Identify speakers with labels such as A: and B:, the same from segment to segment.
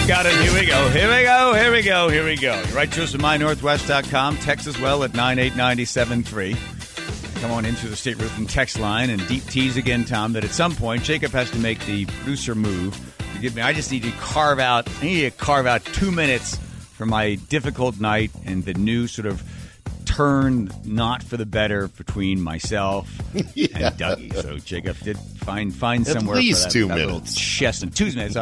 A: Got it. Here we go. You write to us at mynorthwest.com. Text as well at 98973. Come on into the State Roofing text line and deep tease again, Tom, that at some point Jacob has to make the producer move. I just need to carve out 2 minutes for my difficult night and the new sort of turn not for the better between myself and Dougie. So Jacob did find somewhere
B: at least
A: for that,
B: 2
A: that
B: minutes.
A: Chest and 2 minutes.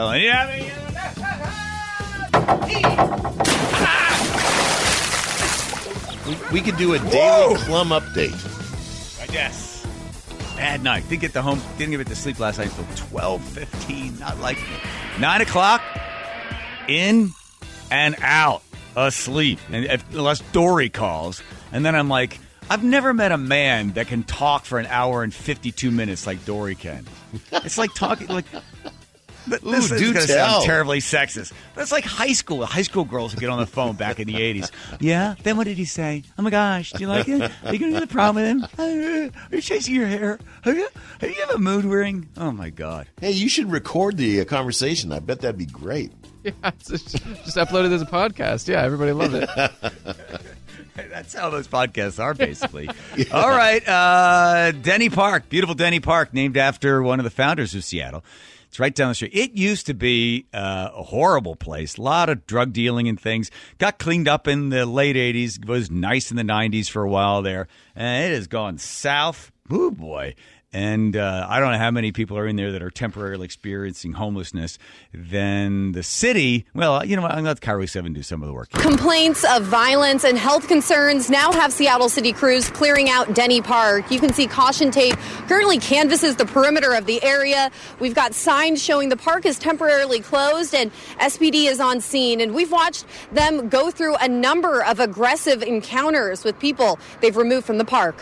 B: We could do a daily Clum update.
A: I guess. Bad night. Didn't get to sleep last night until 12:15. Not like 9 o'clock. In and out. Asleep. And unless Dory calls. And then I'm like, I've never met a man that can talk for an hour and 52 minutes like Dory can. It's like talking like... This is going to sound terribly sexist. But it's like high school. High school girls who get on the phone back in the 80s. Yeah? Then what did he say? Oh, my gosh. Do you like it? Are you going to get a problem with him? Are you chasing your hair? Are you have a mood ring? Oh, my God.
B: Hey, you should record the conversation. I bet that'd be great.
C: Yeah, just upload it as a podcast. Yeah, everybody loves it.
A: That's how those podcasts are, basically. Yeah. All right. Denny Park. Beautiful Denny Park, named after one of the founders of Seattle. It's right down the street. It used to be a horrible place. A lot of drug dealing and things. Got cleaned up in the late 80s. Was nice in the 90s for a while there. And it has gone south. Oh, boy. And I don't know how many people are in there that are temporarily experiencing homelessness. Then the city, well, you know what? I'm going to let Cairo 7 do some of the work.
D: Complaints of violence and health concerns now have Seattle City crews clearing out Denny Park. You can see caution tape currently canvasses the perimeter of the area. We've got signs showing the park is temporarily closed and SPD is on scene. And we've watched them go through a number of aggressive encounters with people they've removed from the park.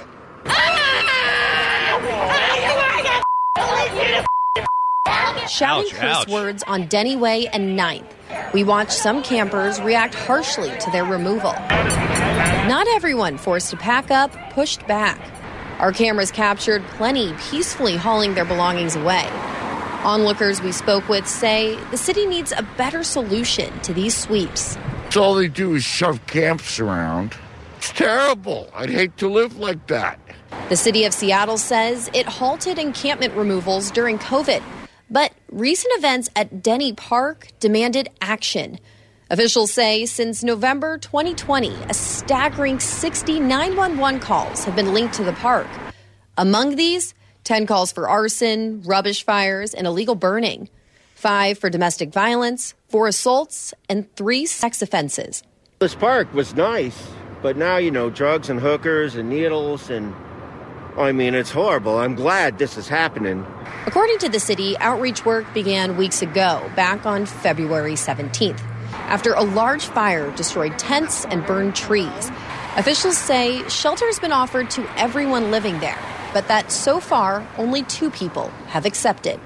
D: Shouting curse words on Denny Way and 9th. We watched some campers react harshly to their removal. Not everyone forced to pack up, pushed back. Our cameras captured plenty peacefully hauling their belongings away. Onlookers we spoke with say the city needs a better solution to these sweeps.
E: All they do is shove camps around. It's terrible. I'd hate to live like that.
D: The city of Seattle says it halted encampment removals during COVID, but recent events at Denny Park demanded action. Officials say since November 2020, a staggering 60 911 calls have been linked to the park. Among these, 10 calls for arson, rubbish fires, and illegal burning, 5 for domestic violence, 4 assaults, and 3 sex offenses.
F: This park was nice, but now, drugs and hookers and needles and... it's horrible. I'm glad this is happening.
D: According to the city, outreach work began weeks ago, back on February 17th, after a large fire destroyed tents and burned trees. Officials say shelter has been offered to everyone living there, but that so far, only 2 people have accepted.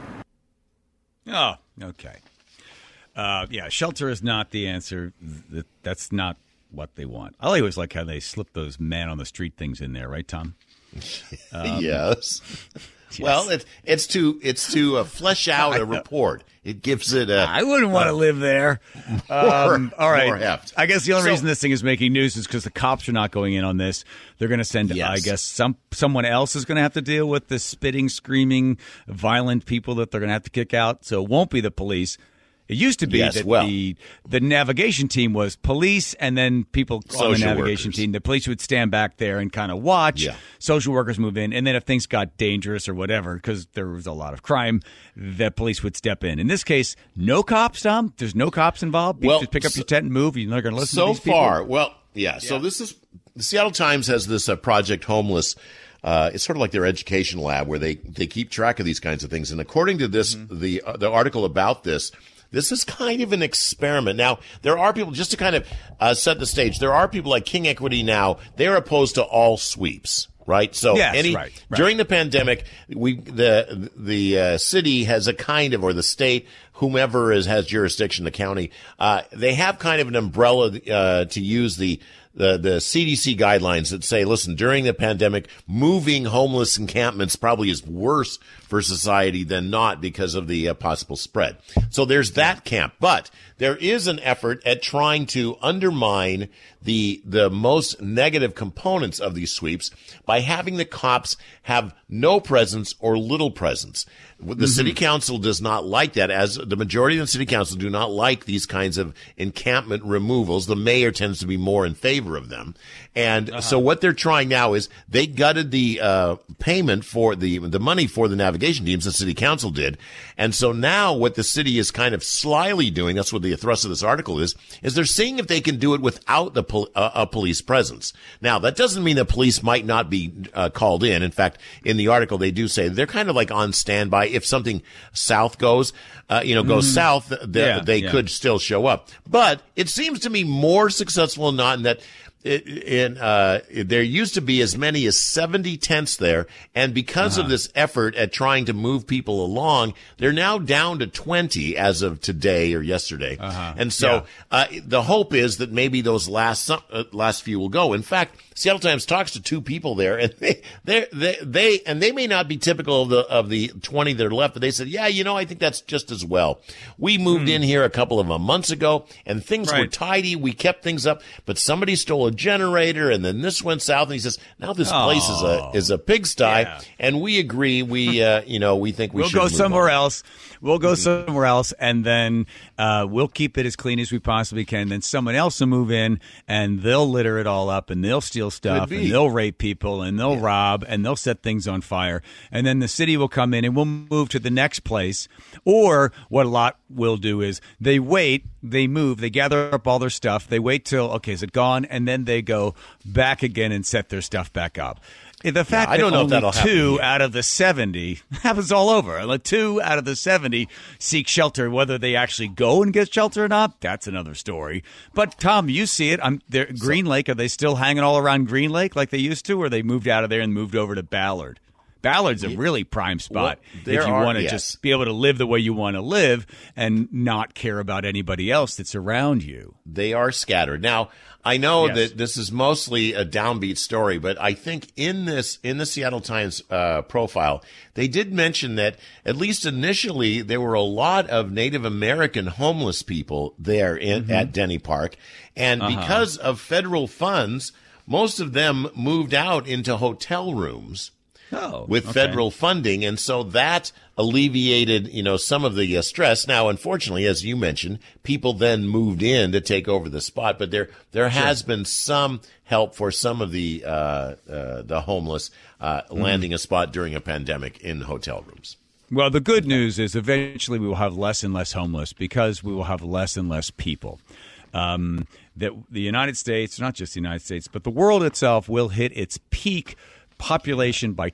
A: Oh, okay. Shelter is not the answer. That's not what they want. I always like how they slip those man on the street things in there, right, Tom?
B: Yes. Well, it's to flesh out a report. It gives it a...
A: I wouldn't want to live there. All right.
B: More heft.
A: I guess the only reason this thing is making news is because the cops are not going in on this. They're going to send, I guess, someone else is going to have to deal with the spitting, screaming, violent people that they're going to have to kick out. So it won't be the police. It used to be the navigation team was police and then people on the navigation team. The police would stand back there and kind of watch. Yeah. Social workers move in. And then if things got dangerous or whatever, because there was a lot of crime, the police would step in. In this case, no cops, Tom. There's no cops involved. You just pick up your tent and move. You're not going to listen to these people.
B: So far, so this is – the Seattle Times has this Project Homeless it's sort of like their education lab where they keep track of these kinds of things. And according to this, the article about this is kind of an experiment. Now, there are people, just to kind of set the stage, there are people like King Equity Now. They're opposed to all sweeps, right? So during the pandemic, the city has a kind of, or the state, whomever has jurisdiction, the county, they have kind of an umbrella to use the the CDC guidelines that say, listen, during the pandemic, moving homeless encampments probably is worse for society than not because of the possible spread. So there's that camp. But there is an effort at trying to undermine the most negative components of these sweeps by having the cops have no presence or little presence. The city council does not like that, as the majority of the city council do not like these kinds of encampment removals. The mayor tends to be more in favor of them. And so what they're trying now is they gutted the payment for the money for the navigation teams, the city council did. And so now what the city is kind of slyly doing, that's what the thrust of this article is they're seeing if they can do it without a police presence. Now, that doesn't mean the police might not be called in. In fact, in the article, they do say they're kind of like on standby. If something south goes south, they could still show up. But it seems to me more successful than not in that there used to be as many as 70 tents there, and because of this effort at trying to move people along, they're now down to 20 as of today or yesterday. And so the hope is that maybe those last few will go. In fact, Seattle Times talks to two people there, and they may not be typical of the 20 that are left, but they said, I think that's just as well. We moved in here a couple of months ago, and things were tidy. We kept things up, but somebody stole a generator, and then this went south. And he says, now this place is a pigsty, and we agree. We think we'll
A: go somewhere else. We'll go somewhere else, and then we'll keep it as clean as we possibly can. Then someone else will move in, and they'll litter it all up, and they'll steal stuff, and they'll rape people, and they'll rob, and they'll set things on fire. And then the city will come in, and we'll move to the next place. Or what a lot will do is they wait, they move, they gather up all their stuff, they wait till, okay, is it gone? And then they go back again and set their stuff back up. The fact that only 2 out of the 70 happens all over. Like 2 out of the 70 seek shelter. Whether they actually go and get shelter or not, that's another story. But Tom, you see it. Green Lake. Are they still hanging all around Green Lake like they used to, or they moved out of there and moved over to Ballard? Ballard's a really prime spot if you want to just be able to live the way you want to live and not care about anybody else that's around you.
B: They are scattered. Now, I know that this is mostly a downbeat story, but I think in the Seattle Times profile, they did mention that at least initially there were a lot of Native American homeless people there at Denny Park. And because of federal funds, most of them moved out into hotel rooms. With federal funding, and so that alleviated, some of the stress. Now, unfortunately, as you mentioned, people then moved in to take over the spot, but there has been some help for some of the homeless landing a spot during a pandemic in hotel rooms.
A: Well, the good news is eventually we will have less and less homeless because we will have less and less people. That the United States, not just the United States, but the world itself will hit its peak population by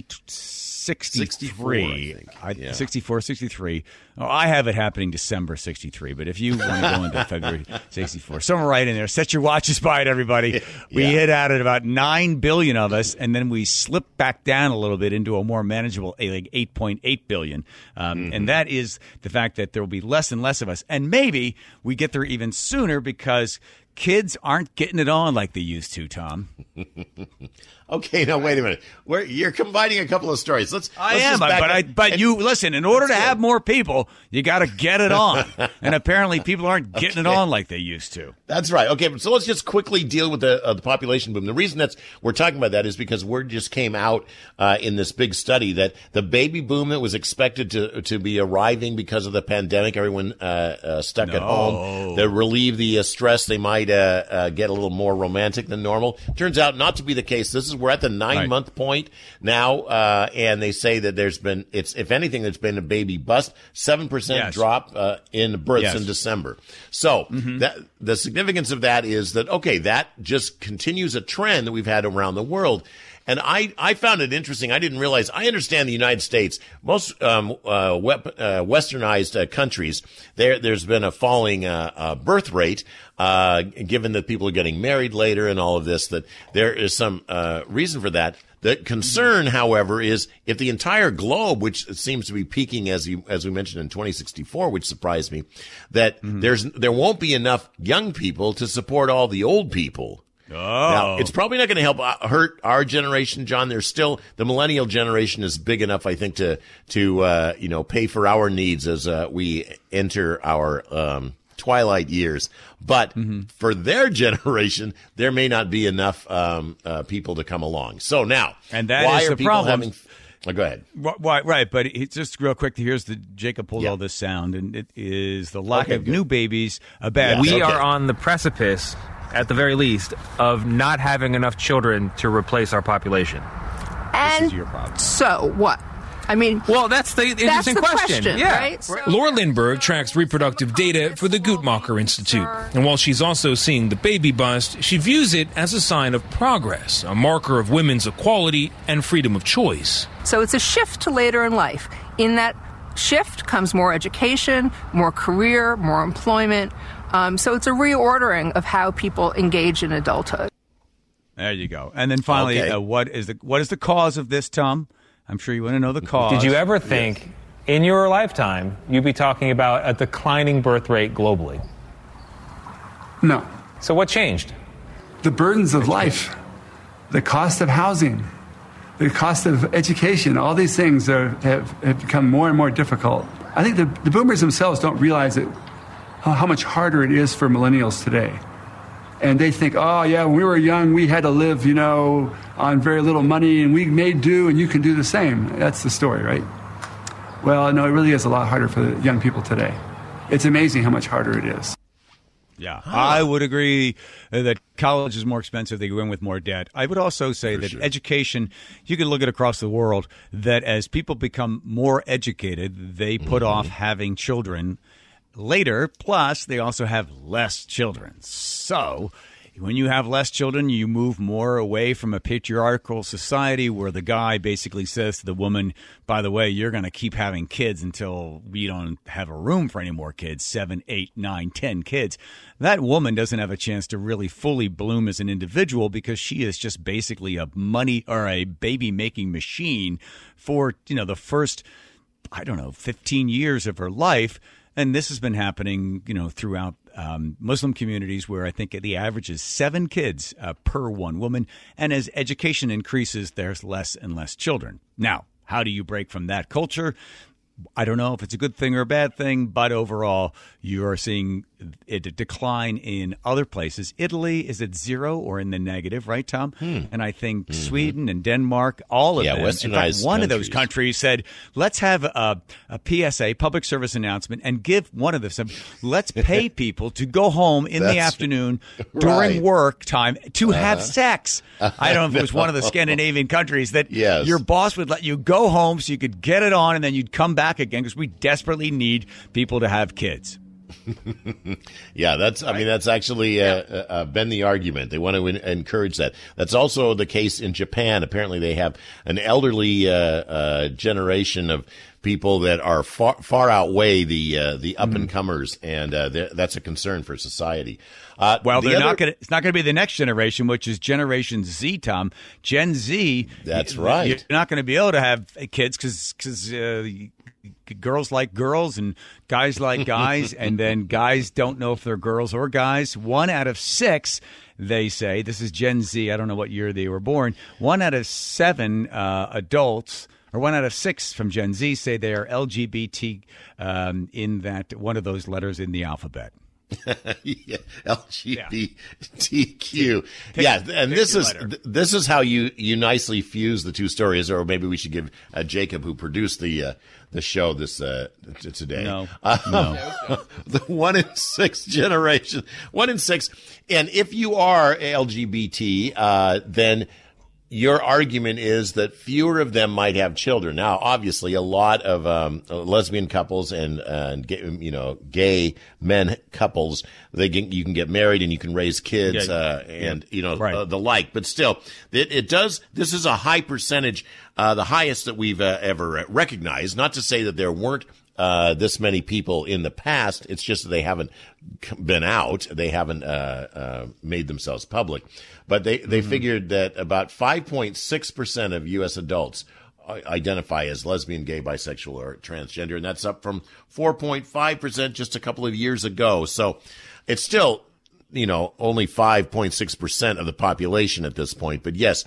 A: 2063. 64, 63. Oh, I have it happening December 63, but if you want to go into February 64, somewhere right in there, set your watches by it, everybody. We hit out at about 9 billion of us, and then we slip back down a little bit into a more manageable, like 8.8 billion. And that is the fact that there will be less and less of us. And maybe we get there even sooner because kids aren't getting it on like they used to, Tom.
B: Okay, now wait a minute. You're combining a couple of stories.
A: But you listen. In order to have more people, you got to get it on, and apparently people aren't getting it on like they used to.
B: That's right. Okay, so let's just quickly deal with the population boom. The reason we're talking about that is because word just came out in this big study that the baby boom that was expected to be arriving because of the pandemic, everyone stuck at home, to relieve the stress, they might get a little more romantic than normal. Turns out not to be the case. We're at the 9-month point now, and they say that if anything, there's been a baby bust, 7% drop in births in December. So the significance of that is that, that just continues a trend that we've had around the world. And I found it interesting. I didn't realize. I understand the United States, most westernized countries, there's been a falling birth rate, given that people are getting married later and all of this, that there is some reason for that. The concern, however, is if the entire globe, which seems to be peaking as we mentioned in 2064, which surprised me, that there won't be enough young people to support all the old people. Now, it's probably not going to help hurt our generation, John. There's still the millennial generation is big enough, I think, to pay for our needs as we enter our twilight years. But for their generation, there may not be enough people to come along. So now,
A: and that
B: why
A: is
B: are
A: the
B: people
A: problem.
B: having? Oh, go ahead.
A: Right, but it's just real quick. Here's Jacob pulled all this sound, and it is the lack of new babies. A bad.
B: Yes,
G: We are on the precipice, at the very least, of not having enough children to replace our population.
H: And
A: this is your problem.
H: So what? I mean,
G: Well, that's the interesting
H: question,
G: Yeah.
H: right? So,
I: Laura Lindbergh tracks reproductive data for the Guttmacher Institute. And while she's also seeing the baby bust, she views it as a sign of progress, a marker of women's equality and freedom of choice.
H: so it's a shift to later in life. In that shift comes more education, more career, more employment. So it's a reordering of how people engage in adulthood.
A: There you go. And then finally,
B: Okay.
A: what is the cause of this, Tom? I'm sure you want to know the cause.
G: Did you ever think in your lifetime you'd be talking about a declining birth rate globally?
J: No.
G: So what changed?
J: The burdens of life, the cost of housing, the cost of education, all these things have become more and more difficult. I think the boomers themselves don't realize how much harder it is for millennials today. And they think, oh, yeah, when we were young, we had to live, on very little money, and we made do, and you can do the same. That's the story, right? Well, no, it really is a lot harder for the young people today. It's amazing how much harder it is.
A: Yeah, I would agree that college is more expensive. They go in with more debt. I would also say that education, you can look at across the world, that as people become more educated, they put off having children later. Plus, they also have less children. So when you have less children, you move more away from a patriarchal society where the guy basically says to the woman, by the way, you're going to keep having kids until we don't have a room for any more kids, 7, 8, 9, 10 kids. That woman doesn't have a chance to really fully bloom as an individual because she is just basically a money or a baby making machine for, the first, 15 years of her life. And this has been happening, throughout Muslim communities where I think the average is 7 kids per one woman. And as education increases, there's less and less children. Now, how do you break from that culture? I don't know if it's a good thing or a bad thing, but overall, you are seeing a decline in other places. Italy is at 0 or in the negative, right, Tom? And I think Sweden and Denmark, all of them.
B: westernized
A: In fact, one of those
B: countries.
A: countries said, let's have a PSA, public service announcement, and give one of them let's pay people to go home in the afternoon during work time to have sex. I don't know if it was one of the Scandinavian countries that your boss would let you go home so you could get it on and then you'd come back again because we desperately need people to have kids.
B: Yeah, that's actually been the argument. They want to encourage that. That's also the case in Japan. Apparently they have an elderly generation of people that are far outweigh the up and comers, and that's a concern for society.
A: Well, it's not going to be the next generation, which is Generation Z, Tom. Gen Z.
B: That's right.
A: You're not going to be able to have kids because girls like girls and guys like guys, and then guys don't know if they're girls or guys. 1 out of 6, they say, this is Gen Z, I don't know what year they were born, 1 out of 7 adults, or 1 out of 6 from Gen Z say they are LGBT in that one of those letters in the alphabet.
B: Yeah, LGBTQ. And this is how you nicely fuse the two stories, or maybe we should give Jacob, who produced the show this today.
A: No.
B: The 1 in 6 generation, 1 in 6, and if you are LGBT, then your argument is that fewer of them might have children. Now, obviously, a lot of lesbian couples and gay men couples, you can get married and you can raise kids the like. But still, it does. This is a high percentage, the highest that we've ever recognized. Not to say that there weren't this many people in the past. It's just that they haven't been out. They haven't made themselves public. But they figured that about 5.6% of U.S. adults identify as lesbian, gay, bisexual, or transgender, and that's up from 4.5% just a couple of years ago. So it's still only 5.6% of the population at this point. But yes,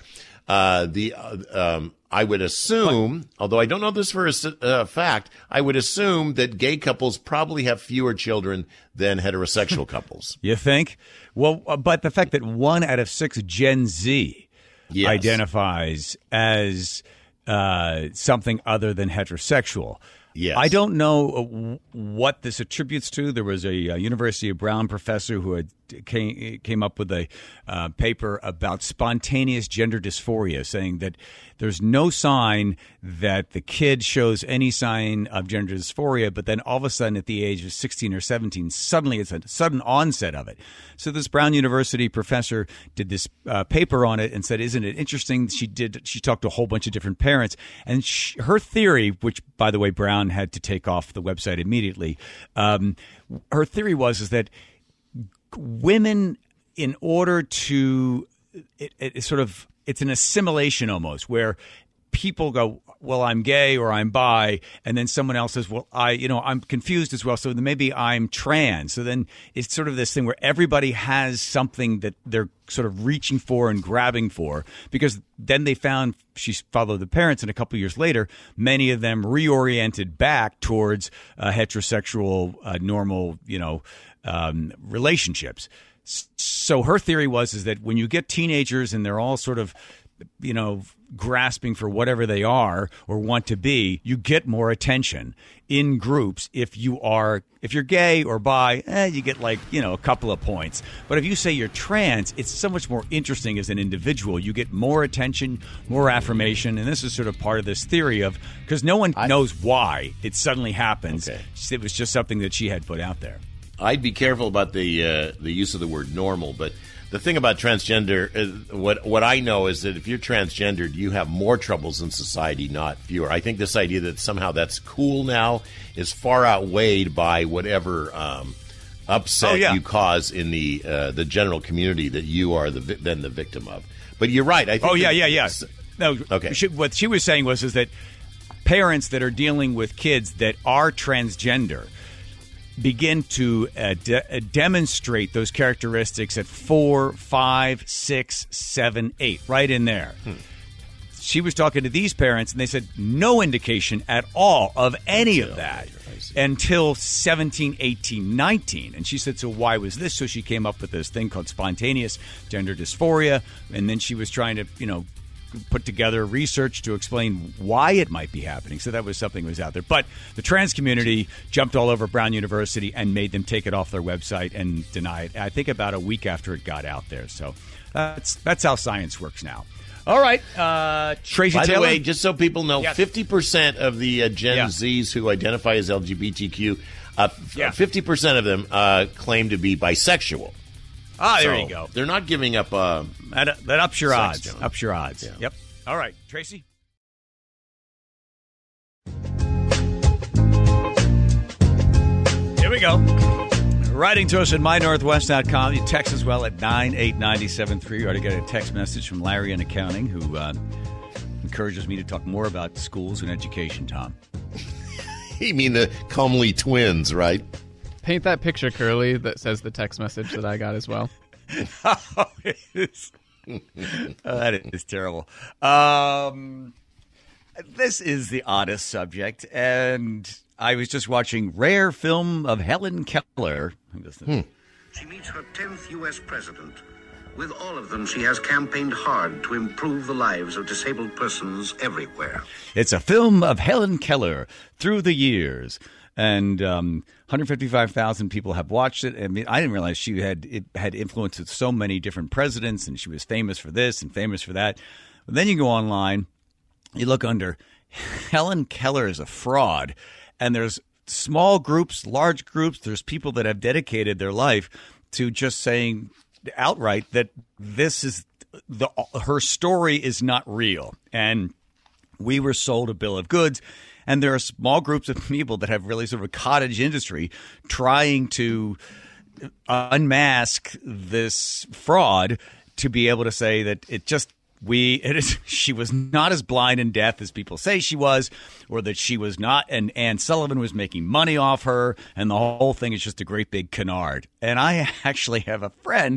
B: I would assume, although I don't know this for a fact, I would assume that gay couples probably have fewer children than heterosexual couples.
A: You think? Well, but the fact that 1 out of 6 Gen Z identifies as something other than heterosexual.
B: Yes.
A: I don't know what this attributes to. There was a University of Brown professor who had came up with a paper about spontaneous gender dysphoria, saying that there's no sign that the kid shows any sign of gender dysphoria, but then all of a sudden at the age of 16 or 17, suddenly it's a sudden onset of it. So this Brown University professor did this paper on it and said, isn't it interesting? She talked to a whole bunch of different parents, and her theory, which, by the way, Brown had to take off the website immediately, her theory was that women, in order to it's an assimilation almost, where people go, well, I'm gay or I'm bi, and then someone else says, well, I'm confused as well, so then maybe I'm trans. So then it's sort of this thing where everybody has something that they're sort of reaching for and grabbing for, because then they found, she followed the parents, and a couple of years later, many of them reoriented back towards heterosexual, normal, relationships. So her theory is that when you get teenagers and they're all sort of, grasping for whatever they are or want to be, you get more attention in groups. If you're gay or bi, you get a couple of points. But if you say you're trans, it's so much more interesting as an individual. You get more attention, more affirmation, and this is sort of part of this theory of, because no one knows why it suddenly happens. Okay. It was just something that she had put out there.
B: I'd be careful about the use of the word normal, but the thing about transgender, what I know is that if you're transgendered, you have more troubles in society, not fewer. I think this idea that somehow that's cool now is far outweighed by whatever upset you cause in the general community that you are then the victim of. But you're right. I think
A: No, okay. What she was saying is that parents that are dealing with kids that are transgender begin to demonstrate those characteristics at 4, 5, 6, 7, 8, right in there. She was talking to these parents, and they said no indication at all of any of that until 17, 18, 19. And she said, so why was this? So she came up with this thing called spontaneous gender dysphoria, and then she was trying to, put together research to explain why it might be happening. So that was something that was out there. But the trans community jumped all over Brown University and made them take it off their website and deny it, I think, about a week after it got out there. So that's how science works now. All right. Tracy
B: By
A: Taylor?
B: the way, just so people know, 50% of the Gen Zs who identify as LGBTQ, 50% of them claim to be bisexual.
A: There you go.
B: They're not giving up.
A: That ups your odds.
B: John.
A: Ups your odds.
B: Yeah.
A: Yep. All right, Tracy. Here we go. Writing to us at mynorthwest.com. You text as well at 98973. You already got a text message from Larry in accounting, who encourages me to talk more about schools and education, Tom.
B: You mean the Comely twins, right?
C: Paint that picture, Curly, that says the text message that I got as well.
A: That is terrible. This is the oddest subject, and I was just watching Rare Film of Helen Keller.
K: She meets her 10th U.S. president. With all of them, she has campaigned hard to improve the lives of disabled persons everywhere.
A: It's a film of Helen Keller through the years. And 155,000 people have watched it. I mean, I didn't realize she had influenced so many different presidents, and she was famous for this and famous for that. But then you go online, you look under Helen Keller is a fraud, and there's small groups, large groups. There's people that have dedicated their life to just saying outright that this is her story is not real, and we were sold a bill of goods. And there are small groups of people that have really sort of a cottage industry trying to unmask this fraud to be able to say that it just she was not as blind and deaf as people say she was, or that she was not, and Ann Sullivan was making money off her, and the whole thing is just a great big canard. And I actually have a friend,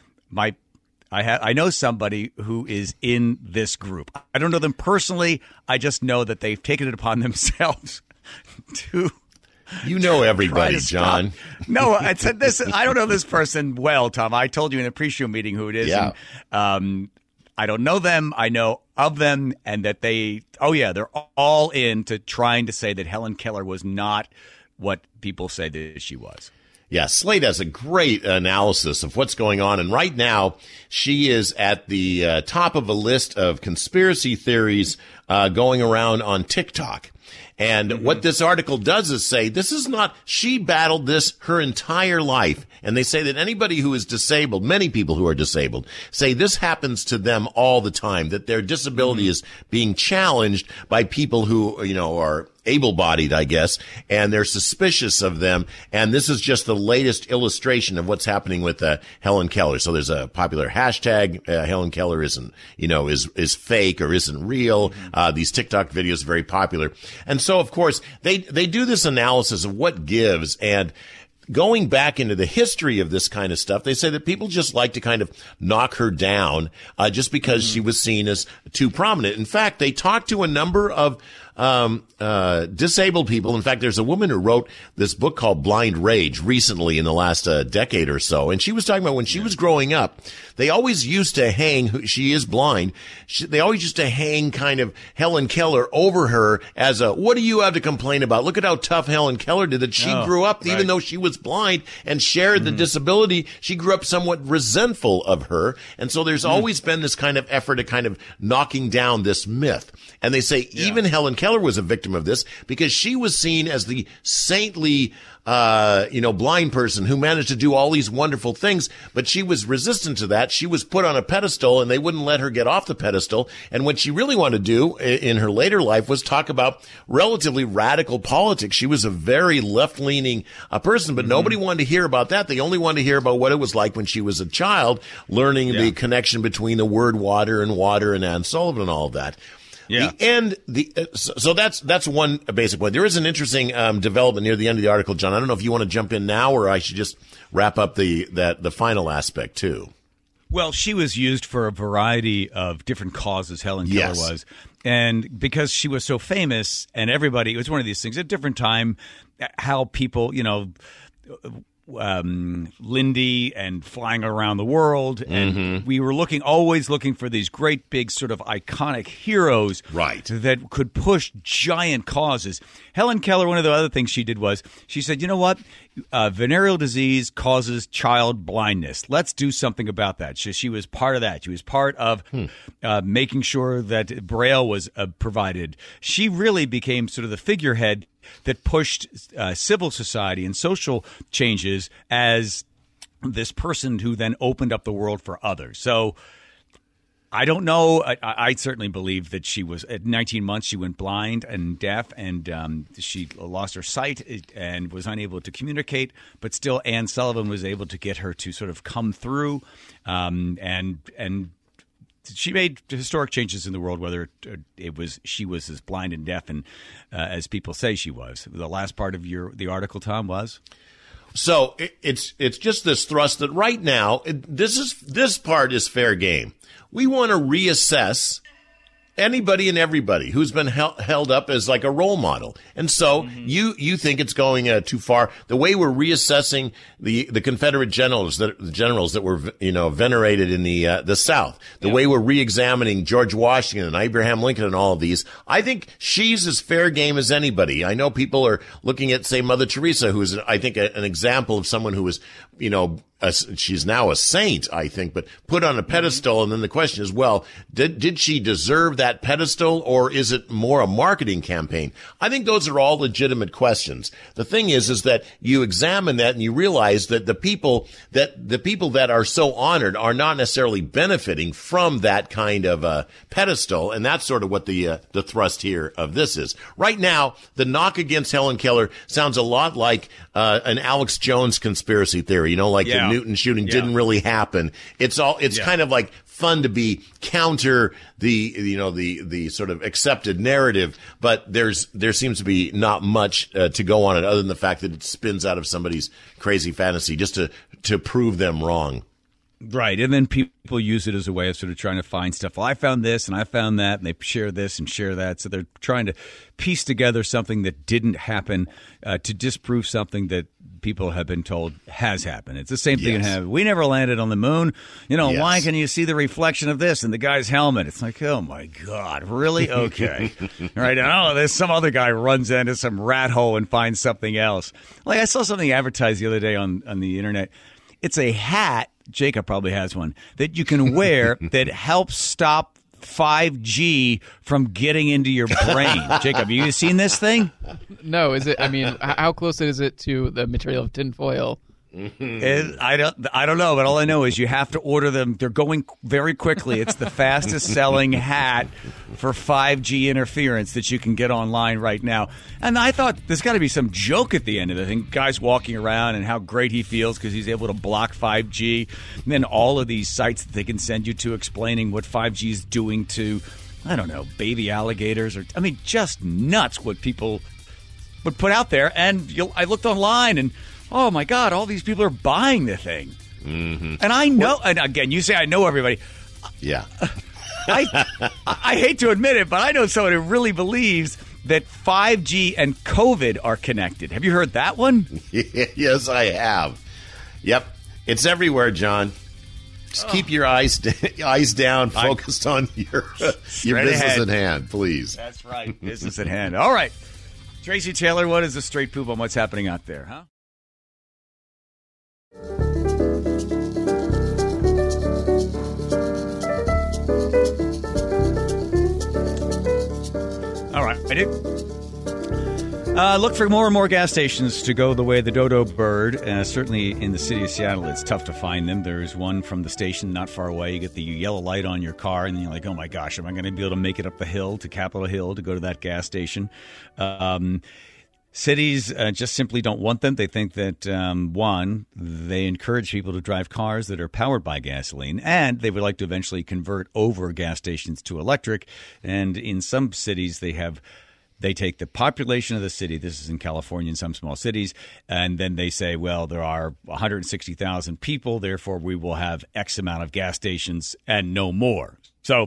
A: I know somebody who is in this group. I don't know them personally. I just know that they've taken it upon themselves to.
B: You know everybody, John.
A: No, I said this. I don't know this person well, Tom. I told you in a pre-show meeting who it is.
B: Yeah.
A: And, I don't know them. I know of them, and that they're all into trying to say that Helen Keller was not what people say that she was.
B: Yeah, Slate has a great analysis of what's going on. And right now, she is at the top of a list of conspiracy theories going around on TikTok. And what this article does is say, she battled this her entire life. And they say that anybody who is disabled, many people who are disabled, say this happens to them all the time, that their disability is being challenged by people who, are able-bodied, I guess, and they're suspicious of them. And this is just the latest illustration of what's happening with Helen Keller. So there's a popular hashtag, Helen Keller isn't, is fake or isn't real. These TikTok videos are very popular. And so, of course, they do this analysis of what gives, and going back into the history of this kind of stuff, they say that people just like to kind of knock her down just because she was seen as too prominent. In fact, they talked to a number of disabled people. In fact, there's a woman who wrote this book called Blind Rage recently in the last decade or so. And she was talking about when she was growing up, they always used to hang, she is blind, they always used to hang kind of Helen Keller over her as what do you have to complain about? Look at how tough Helen Keller did, that she grew up, even though she was blind and shared the disability, she grew up somewhat resentful of her. And so there's always been this kind of effort at kind of knocking down this myth. And they say even Helen Keller was a victim of this because she was seen as the saintly, blind person who managed to do all these wonderful things, but she was resistant to that. She was put on a pedestal and they wouldn't let her get off the pedestal. And what she really wanted to do in her later life was talk about relatively radical politics. She was a very left-leaning person, but nobody wanted to hear about that. They only wanted to hear about what it was like when she was a child, learning the connection between the word water and Ann Sullivan and all of that.
A: Yeah.
B: So that's one basic point. There is an interesting development near the end of the article, John. I don't know if you want to jump in now or I should just wrap up the final aspect too.
A: Well, she was used for a variety of different causes, Helen Keller was. And because she was so famous and everybody, it was one of these things at a different time, how people, Lindy and flying around the world, and we were always looking for these great big sort of iconic heroes that could push giant causes. Helen Keller, one of the other things she did was she said, you know what, venereal disease causes child blindness. Let's do something about that. She was part of that. She was part of making sure that Braille was provided. She really became sort of the figurehead that pushed civil society and social changes as this person who then opened up the world for others. So I don't know. I certainly believe that she was at 19 months. She went blind and deaf, and she lost her sight and was unable to communicate. But still, Ann Sullivan was able to get her to sort of come through, and she made historic changes in the world, whether she was as blind and deaf and as people say she was. The last part of the article, Tom, was?
B: So it's just this thrust that right now this part is fair game. We want to reassess anybody and everybody who's been held up as like a role model. And so you think it's going too far. The way we're reassessing the Confederate generals that were, venerated in the South, the way we're reexamining George Washington and Abraham Lincoln and all of these, I think she's as fair game as anybody. I know people are looking at, say, Mother Teresa, who is, I think, an example of someone who was, she's now a saint, I think, but put on a pedestal. And then the question is, well, did she deserve that pedestal, or is it more a marketing campaign? I think those are all legitimate questions. The thing is that you examine that and you realize that the people that are so honored are not necessarily benefiting from that kind of pedestal. And that's sort of what the thrust here of this is. Right now, the knock against Helen Keller sounds a lot like an Alex Jones conspiracy theory, like the Newton shooting didn't really happen. It's kind of like fun to be counter the sort of accepted narrative, but there seems to be not much to go on it other than the fact that it spins out of somebody's crazy fantasy just to prove them wrong.
A: Right, and then people use it as a way of sort of trying to find stuff. Well, I found this and I found that, and they share this and share that. So they're trying to piece together something that didn't happen to disprove something that people have been told has happened. It's the same thing. We never landed on the moon. Why can you see the reflection of this in the guy's helmet? It's like, oh, my God, really? Okay. All right, there's some other guy runs into some rat hole and finds something else. Like I saw something advertised the other day on the Internet. It's a hat. Jacob probably has one that you can wear that helps stop 5G from getting into your brain. Jacob, have you seen this thing?
C: No, is it? I mean, how close is it to the material of tinfoil?
A: I don't know, but all I know is you have to order them. They're going very quickly. It's the fastest selling hat for 5G interference that you can get online right now. And I thought there's got to be some joke at the end of the thing. Guy's walking around and how great he feels because he's able to block 5G. And then all of these sites that they can send you to explaining what 5G is doing to, I don't know, baby alligators. Just nuts what people would put out there. And I looked online and, oh, my God, all these people are buying the thing. Mm-hmm. And I know, and again, you say I know everybody.
B: Yeah.
A: I hate to admit it, but I know someone who really believes that 5G and COVID are connected. Have you heard that one?
B: Yes, I have. Yep. It's everywhere, John. Just keep your eyes down, focused on your business at hand, please.
A: That's right. Business at hand. All right. Tracy Taylor, what is the straight poop on what's happening out there, huh? All right. Look for more and more gas stations to go the way of the dodo bird. Certainly in the city of Seattle, it's tough to find them. There's one from the station not far away. You get the yellow light on your car, and then you're like, oh, my gosh, am I going to be able to make it up the hill to Capitol Hill to go to that gas station? Cities just simply don't want them. They think that, one, they encourage people to drive cars that are powered by gasoline, and they would like to eventually convert over gas stations to electric. And in some cities, they take the population of the city, this is in California in some small cities, and then they say, well, there are 160,000 people, therefore we will have X amount of gas stations and no more. So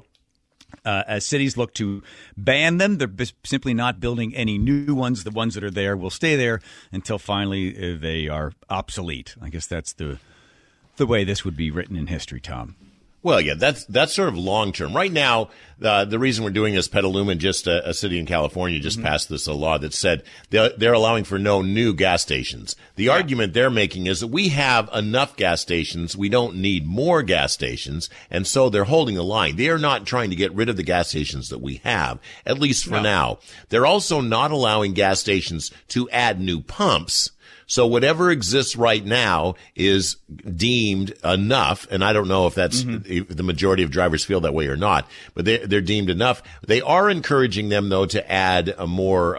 A: as cities look to ban them, they're simply not building any new ones. The ones that are there will stay there until finally they are obsolete. I guess that's the way this would be written in history, Tom.
B: Well, yeah, that's sort of long term. Right now, the reason we're doing this, Petaluma, just a city in California, just passed this law that said they're allowing for no new gas stations. The argument they're making is that we have enough gas stations, we don't need more gas stations, and so they're holding the line. They are not trying to get rid of the gas stations that we have, at least for now. They're also not allowing gas stations to add new pumps. So whatever exists right now is deemed enough, and I don't know if that's if the majority of drivers feel that way or not, but they're deemed enough. They are encouraging them, though, to add a more,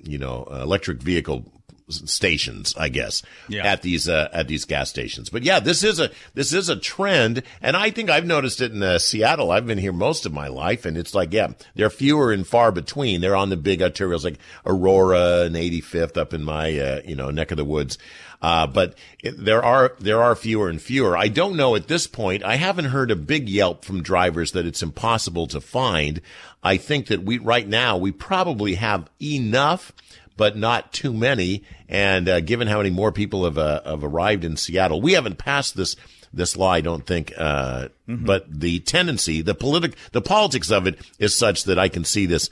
B: electric vehicle stations, I guess, at these gas stations. But yeah, this is a trend, and I think I've noticed it in Seattle. I've been here most of my life, and it's like, they're fewer and far between. They're on the big arterials like Aurora and 85th up in my neck of the woods. But there are fewer and fewer. I don't know at this point. I haven't heard a big yelp from drivers that it's impossible to find. I think that right now we probably have enough, but not too many. And given how many more people have arrived in Seattle, we haven't passed this law, I don't think. But the tendency, the politics of it is such that I can see this,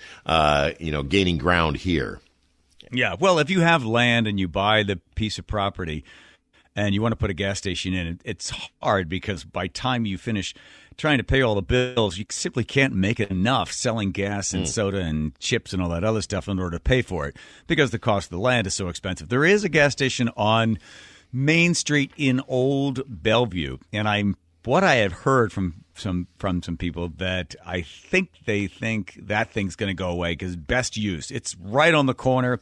B: gaining ground here.
A: Yeah, well, if you have land and you buy the piece of property and you want to put a gas station in, it's hard because by time you finish trying to pay all the bills, you simply can't make enough selling gas and soda and chips and all that other stuff in order to pay for it because the cost of the land is so expensive. There is a gas station on Main Street in Old Bellevue, and what I have heard from some people that I think they think that thing's going to go away because best use. It's right on the corner.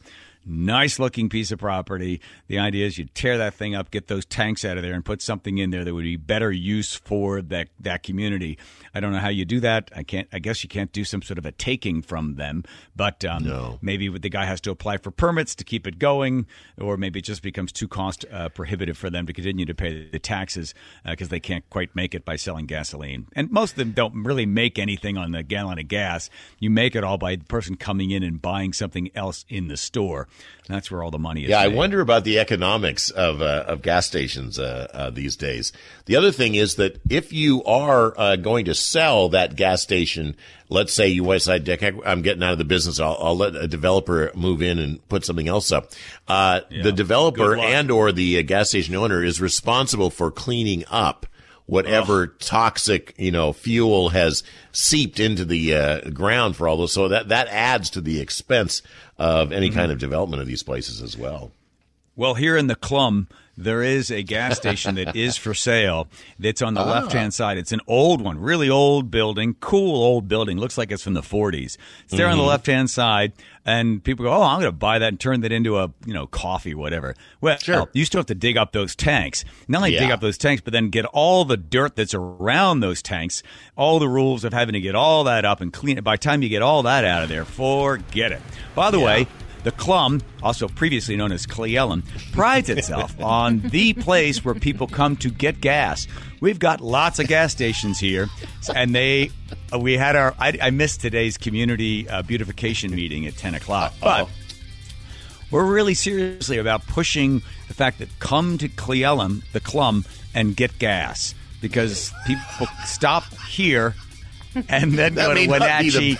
A: Nice looking piece of property. The idea is you tear that thing up, get those tanks out of there, and put something in there that would be better use for that community. I don't know how you do that. I guess you can't do some sort of a taking from them, but
B: No.
A: maybe the guy has to apply for permits to keep it going, or maybe it just becomes too cost prohibitive for them to continue to pay the taxes because they can't quite make it by selling gasoline. And most of them don't really make anything on the gallon of gas. You make it all by the person coming in and buying something else in the store. That's where all the money is.
B: Yeah, I
A: made.
B: wonder about the economics of gas stations these days. The other thing is that if you are going to sell that gas station, let's say you decide, I'm getting out of the business, I'll let a developer move in and put something else up. The developer and or the gas station owner is responsible for cleaning up whatever toxic, fuel has seeped into the ground for all those. So that adds to the expense of any kind of development of these places as well.
A: Well, here in the Clum, there is a gas station that is for sale. That's on the left-hand side. It's an old one, really old building, cool old building. Looks like it's from the 40s. It's there on the left-hand side, and people go, oh, I'm going to buy that and turn that into a, coffee, whatever. Well, you still have to dig up those tanks. Not only dig up those tanks, but then get all the dirt that's around those tanks, all the rules of having to get all that up and clean it. By the time you get all that out of there, forget it. By the way, the Clum, also previously known as Cle Elum, prides itself on the place where people come to get gas. We've got lots of gas stations here, and we had I missed today's community beautification meeting at 10 o'clock, but we're really seriously about pushing the fact that come to Cle Elum, the Clum, and get gas, because people stop here and then go to Wenatchee.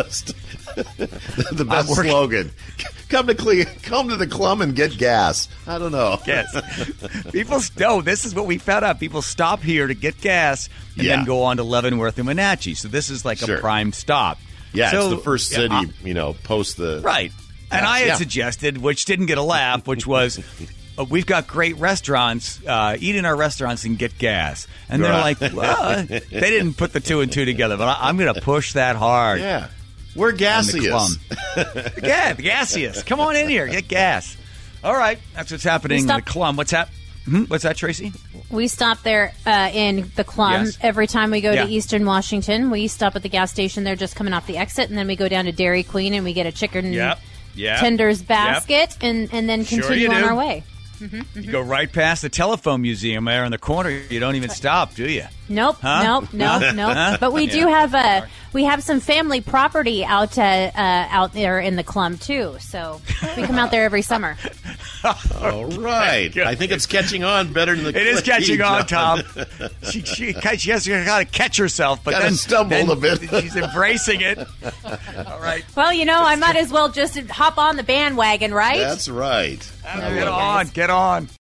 B: The best slogan. Come to the Clum and get gas. I don't know.
A: Yes. This is what we found out. People stop here to get gas and then go on to Leavenworth and Wenatchee. So this is like a prime stop.
B: Yeah,
A: so,
B: it's the first city, post the...
A: Right. And I had suggested, which didn't get a laugh, which was... we've got great restaurants. Eat in our restaurants and get gas. And they're like, well, they didn't put the two and two together, but I'm going to push that hard.
B: Yeah. We're gaseous.
A: Yeah, the gaseous. Come on in here. Get gas. All right. That's what's happening in the Clum. What's that, Tracy?
L: We stop there in the Clum every time we go to Eastern Washington. We stop at the gas station there just coming off the exit, and then we go down to Dairy Queen and we get a chicken tenders basket and then continue on our way.
A: Mm-hmm. You go right past the telephone museum there in the corner. You don't even stop, do you?
L: Nope. But we do have we have some family property out there in the Clum too. So we come out there every summer.
B: All right. I think it's catching on better than the.
A: It is catching on, Tom. She has got to catch herself, but then
B: stumbled a bit.
A: She's embracing it. All right.
L: Well, I might as well just hop on the bandwagon, right?
B: That's right.
A: Get on.